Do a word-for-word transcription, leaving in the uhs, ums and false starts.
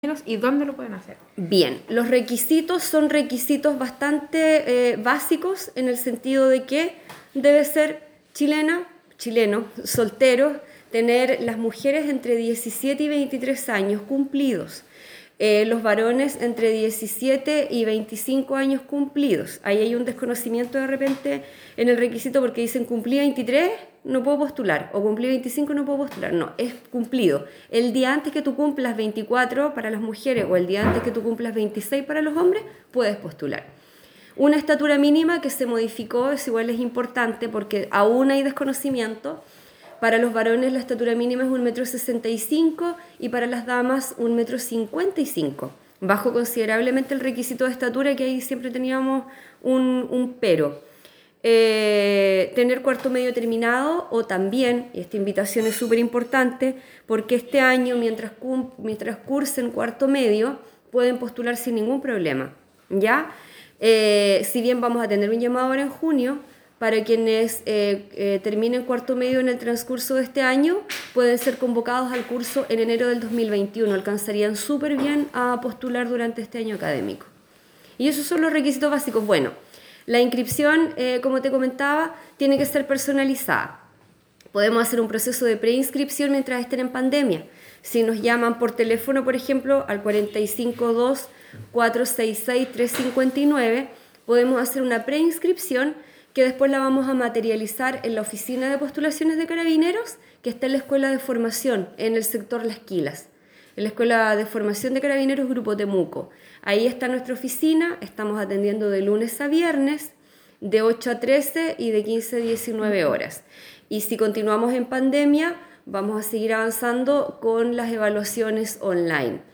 y dónde lo pueden hacer? Bien, los requisitos son requisitos bastante eh, básicos en el sentido de que debe ser chilena, chileno, soltero, tener las mujeres entre diecisiete y veintitrés años cumplidos, eh, los varones entre diecisiete y veinticinco años cumplidos. Ahí hay un desconocimiento de repente en el requisito porque dicen cumplí veintitrés, no puedo postular, o cumplí veinticinco, no puedo postular. No, es cumplido. El día antes que tú cumplas veinticuatro para las mujeres o el día antes que tú cumplas veintiséis para los hombres, puedes postular. Una estatura mínima que se modificó, es igual, es importante porque aún hay desconocimiento. Para los varones la estatura mínima es un metro sesenta y cinco y para las damas un metro cincuenta y cinco. Bajó considerablemente el requisito de estatura, que ahí siempre teníamos un, un pero. Eh, tener cuarto medio terminado, o también, y esta invitación es súper importante, porque este año mientras, mientras cursen cuarto medio pueden postular sin ningún problema, ¿ya? Eh, si bien vamos a tener un llamado ahora en junio, para quienes eh, eh, terminen cuarto medio en el transcurso de este año, pueden ser convocados al curso en enero del dos mil veintiuno, alcanzarían súper bien a postular durante este año académico. Y esos son los requisitos básicos. Bueno, la inscripción, eh, como te comentaba, tiene que ser personalizada. Podemos hacer un proceso de preinscripción mientras estén en pandemia. Si nos llaman por teléfono, por ejemplo, al cuatro cinco dos, cuatro seis seis, tres cinco nueve, podemos hacer una preinscripción que después la vamos a materializar en la oficina de postulaciones de Carabineros, que está en la Escuela de Formación, en el sector Las Quilas, en la Escuela de Formación de Carabineros Grupo Temuco. Ahí está nuestra oficina, estamos atendiendo de lunes a viernes, de ocho a trece y de quince a diecinueve horas. Y si continuamos en pandemia, vamos a seguir avanzando con las evaluaciones online.